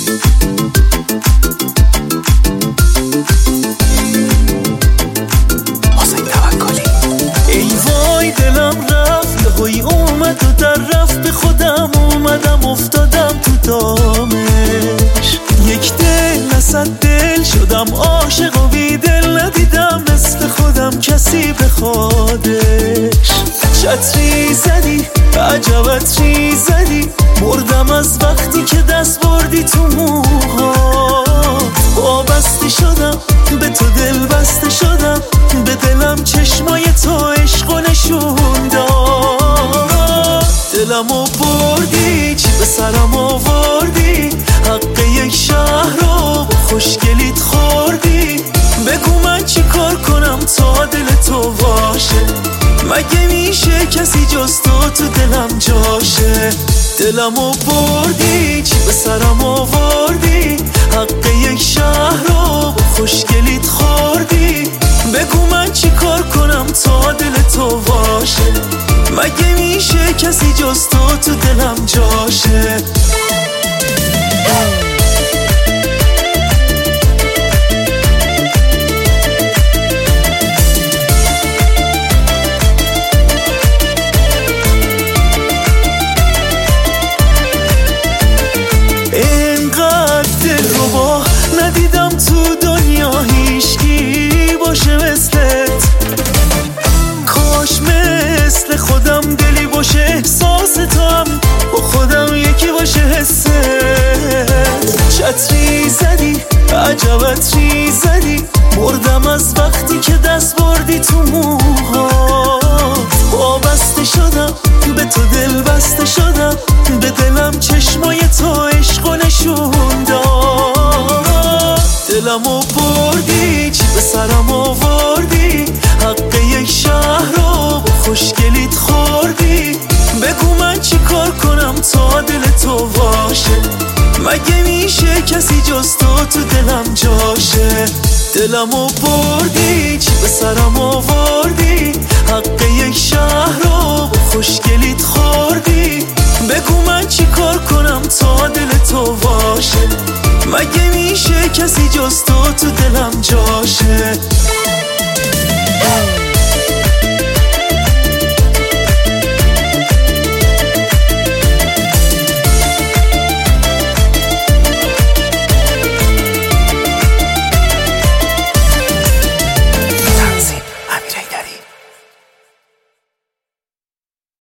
ای وای دلم رفت یهویی اومد و در رفت، به خودم اومدم افتادم تو دامش. یک دل نصد دل شدم عاشق و بی دل، ندیدم مثل خودم کسی بخوادش. چتری زدی عجب عطری زدی، مردم از وقتی که دست بردی تو موهات. وابسته شدم به تو، دل بسته شدم به دلم، چشمای تو عشق و نشون داد. دلمو بردی چی به سرم آوردی، حق یک شهر رو خوشگلیت خوردی. بگو من چی کار کنم تا دل تو باشه، مگه میشه کسی جز تو دلم جاشه. دلمو بردی چی به سرم آوردی، حق یک شهر رو خوشگلیت خوردی. بگو من چی کار کنم تا دل تو باشه، مگه میشه کسی جز تو دلم جاشه. ندیدم تو دنیا هیچکی باشه مثلت، کاش مثل خودم دلی باشه احساس تو هم با خودم یکی باشه حست. چتری زدی عجب عطری زدی، مردم از وقتی که دست بردی تو موهات. وابسته شدم به تو، دل بسته شدم به دلم، چشمای تو عشق و نشون داد. دلمو بردی چی به سرم آوردی، حق یک شهر رو خوشگلیت خوردی. بگو من چی کار کنم تا دل تو باشه، مگه میشه کسی جز تو دلم جاشه. دلمو بردی چی به سرم آوردی، حق یک شهر رو خوشگلیت خوردی. بگو من چی کار کنم تا دل تو باشه، مگه میشه کسی جز تو دلم جاشه.